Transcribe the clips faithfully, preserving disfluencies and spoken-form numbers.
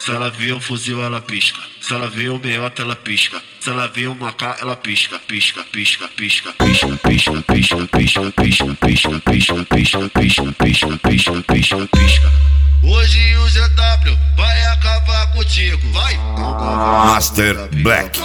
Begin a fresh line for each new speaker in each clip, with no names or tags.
Se ela vê um fuzil, ela pisca. Se ela vê um meiota, ela pisca. Se ela vê uma K, ela pisca, pisca, pisca, pisca, pisca, pisca, pisca, pisca, pisca, pisca, pisca, pisca, pisca, pisca, pisca, pisca, pisca. Hoje o Z W vai acabar contigo, vai!
Master Black.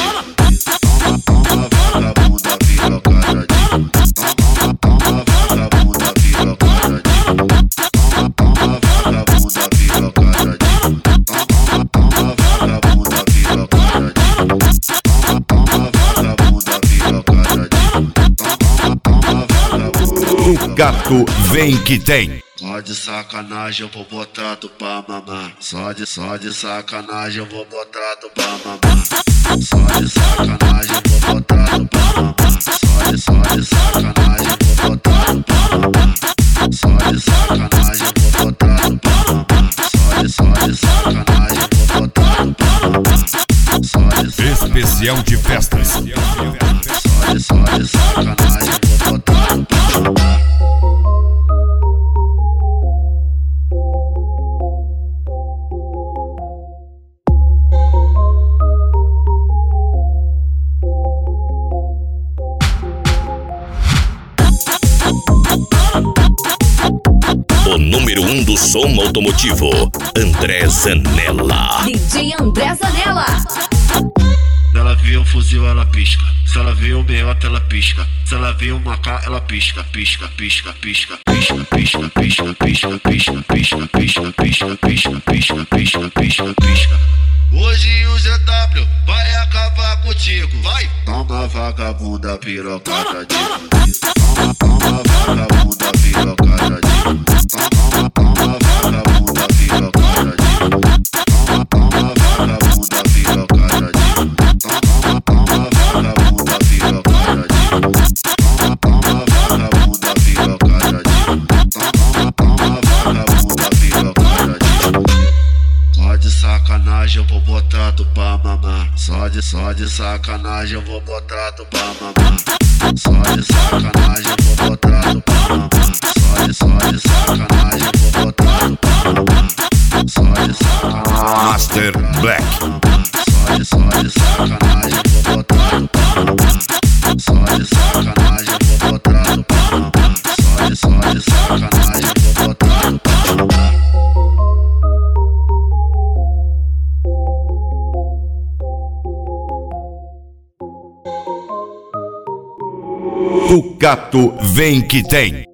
Toma vagabunda, pirocada de. Toma vagabunda, pirocada de. Toma vagabunda, pirocada de. Toma vagabunda, pirocada de. Toma vagabunda, pirocada de. Toma vagabunda.
O gato vem que tem.
Só de sacanagem eu vou botar tu pra mamar. Só de, só de sacanagem eu vou botar tu pra mamar. Só de sacanagem eu vou botar tu pra mamar. Só de, só de sacanagem eu vou botar tu pra mamar. Só de sacanagem eu vou botar tu pra mamar. Só de, só de sacanagem eu vou botar tu pra mamar. Só de
Especial de festas.
Só de, só de sacanagem eu vou botar tu pra mamar.
O número um do som automotivo, André Zanella.
D J André Zanella.
Se ela vê um fuzil, ela pisca. Se ela vê um meiota, ela pisca. Se ela vê uma K, ela pisca, pisca, pisca, pisca, pisca, pisca, pisca, pisca, pisca, pisca, pisca, pisca, pisca, pisca, pisca, pisca, pisca. Hoje o Z W vai acabar contigo, vai! Toma vagabunda, pirocada de. Toma, toma vagabunda, pirocada de. Toma, toma vagabunda, pirocada de. Toma, toma vagabunda, pirocada de. Toma, toma vagabunda, pirocada de. Toma, toma vagabunda, pirocada de. Toma, toma vagabunda, pirocada de. Só de sacanagem eu vou botar tu pra mamar. Só de, só de sacanagem eu vou botar tu pra mamar. Só de sacanagem eu vou botar tu pra mamar. Só de, só de sacanagem eu vou botar tu pra mamar. Só de sacanagem
Master Black.
Só de, só de sacanagem eu vou botar tu pra mamar. Só de sacanagem eu vou botar tu pra mamar. Só de, só de sacanagem eu vou botar tu pra mamar.
O gato vem que tem.